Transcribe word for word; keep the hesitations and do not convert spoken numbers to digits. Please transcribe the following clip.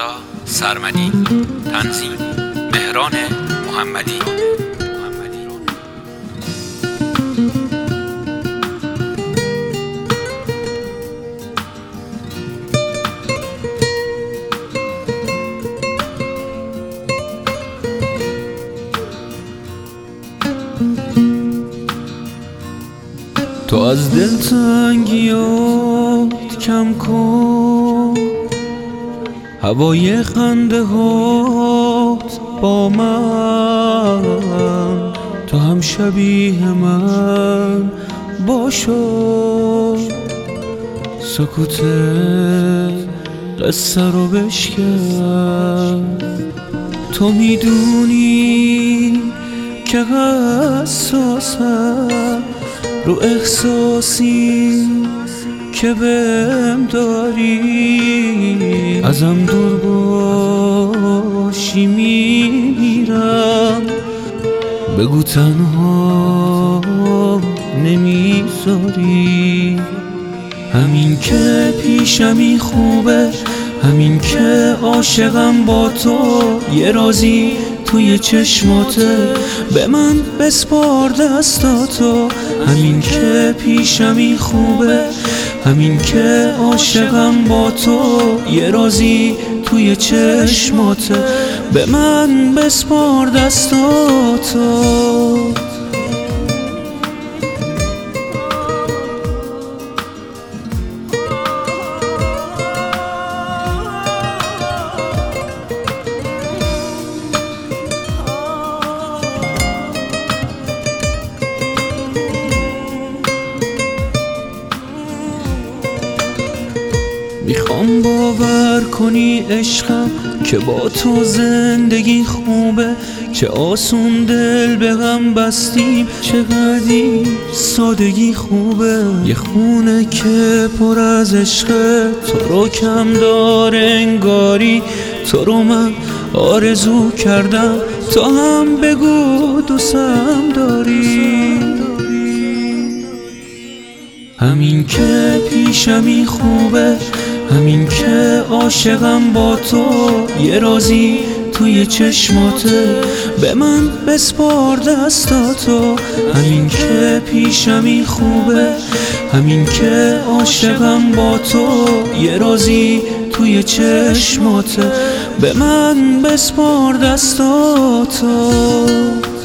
رضا سرمدی، تنظیم مهران محمدی. تو از دلتنگیات کم کن، هوای خنده هات با من، تو هم شبیه من باشو، سکوت قصه رو بشکن. تو میدونی که حساسم رو احساسی که بهم داری، ازم دور باشی میمیرم، بگو تنها نمیذاری. همین که پیشمی خوبه، همین که عاشقم با تو، یه رازی توی چشماته، به من بسپار دستاتو. همین که پیشمی خوبه، همین که عاشقم با تو، یه رازی توی چشماته، به من بسپار دستاتو. میخوام باور کنی عشقم که با تو زندگی خوبه، چه آسون دل به غم بستیم، چقدر سادگی خوبه. یه خونه که پر از عشقه، تو رو کم داره انگاری، تو رو من آرزو کردم، تا هم بگو دوستم داری. همین که پیشمی خوبه، همین که عاشقم با تو، یه رازی توی چشماته، به من بسپار دستاتو. همین که پیشمی خوبه، همین که عاشقم با تو، یه رازی توی چشماته، به من بسپار دستاتو.